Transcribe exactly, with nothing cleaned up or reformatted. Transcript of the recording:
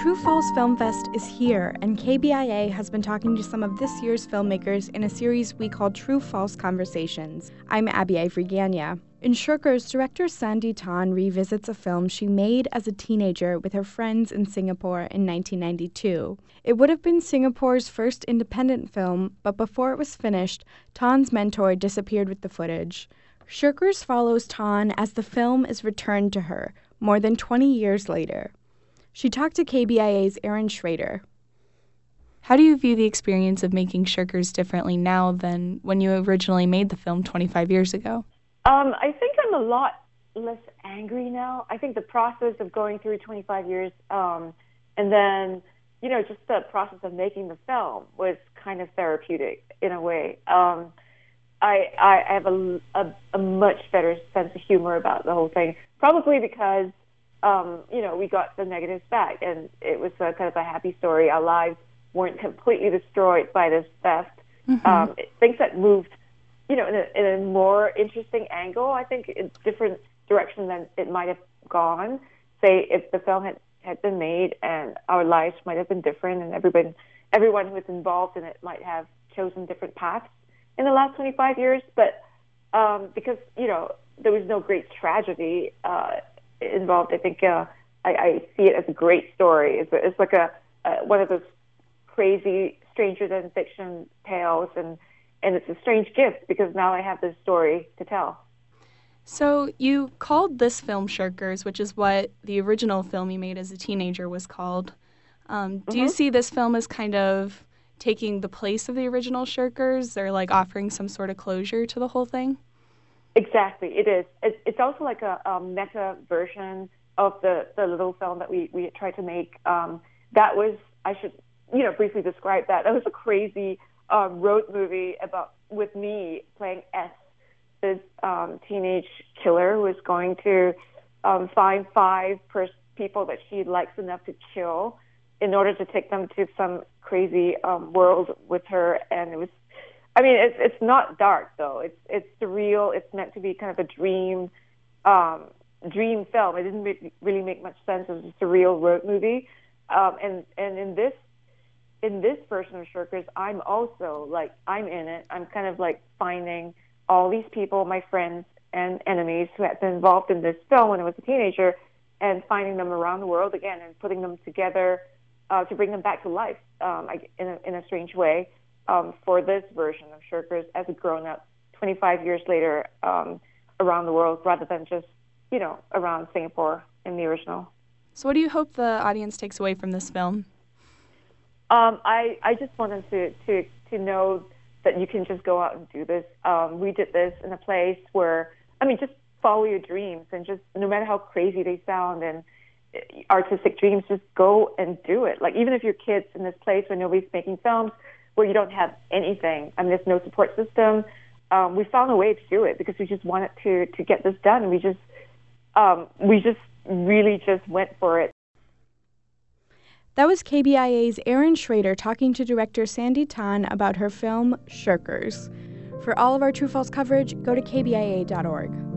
True Falls Film Fest is here, and K B I A has been talking to some of this year's filmmakers in a series we call True False Conversations. I'm Abby Ivory Ganya. In Shirkers, director Sandy Tan revisits a film she made as a teenager with her friends in Singapore in nineteen ninety-two. It would have been Singapore's first independent film, but before it was finished, Tan's mentor disappeared with the footage. Shirkers follows Tan as the film is returned to her, more than twenty years later. She talked to K B I A's Erin Schrader. How do you view the experience of making Shirkers differently now than when you originally made the film twenty-five years ago? Um, I think I'm a lot less angry now. I think the process of going through twenty-five years um, and then, you know, just the process of making the film was kind of therapeutic in a way. Um, I, I have a, a, a much better sense of humor about the whole thing, probably because Um, you know, we got the negatives back, and it was a, kind of a happy story. Our lives weren't completely destroyed by this theft. Mm-hmm. Um, things that moved, you know, in a, in a more interesting angle, I think, in different direction than it might have gone. Say, if the film had, had been made and our lives might have been different, and everyone, everyone who was involved in it might have chosen different paths in the last twenty-five years. But um, because, you know, there was no great tragedy uh involved, I think uh, I, I see it as a great story. It's, a, it's like a, a one of those crazy, stranger than fiction tales, and and it's a strange gift because now I have this story to tell. So you called this film Shirkers, which is what the original film you made as a teenager was called. Um, do mm-hmm. you see this film as kind of taking the place of the original Shirkers, or like offering some sort of closure to the whole thing? Exactly, it is. It's, it's also like a, a meta version of the, the little film that we, we tried to make. Um, that was, I should, you know, briefly describe that. That was a crazy um, road movie about with me playing S, this um, teenage killer who is going to um, find five pers- people that she likes enough to kill in order to take them to some crazy um, world with her. And it was I mean, it's it's not dark though. It's it's surreal. It's meant to be kind of a dream, um, dream film. It didn't make, really make much sense. It was a surreal road movie, um, and and in this in this version of Shirkers, I'm also like I'm in it. I'm kind of like finding all these people, my friends and enemies who had been involved in this film when I was a teenager, and finding them around the world again and putting them together uh, to bring them back to life um, in a, in a strange way. Um, for this version of Shirkers as a grown-up twenty-five years later um, around the world, rather than just, you know, around Singapore in the original. So what do you hope the audience takes away from this film? Um, I, I just wanted to, to, to know that you can just go out and do this. Um, we did this in a place where, I mean, just follow your dreams, and just no matter how crazy they sound and artistic dreams, just go and do it. Like, even if your kid's in this place where nobody's making films, where you don't have anything, I mean, there's no support system, um, we found a way to do it because we just wanted to to get this done. We just um, we just really just went for it. That was K B I A's Erin Schrader talking to director Sandy Tan about her film Shirkers. For all of our True False coverage, go to K B I A dot org.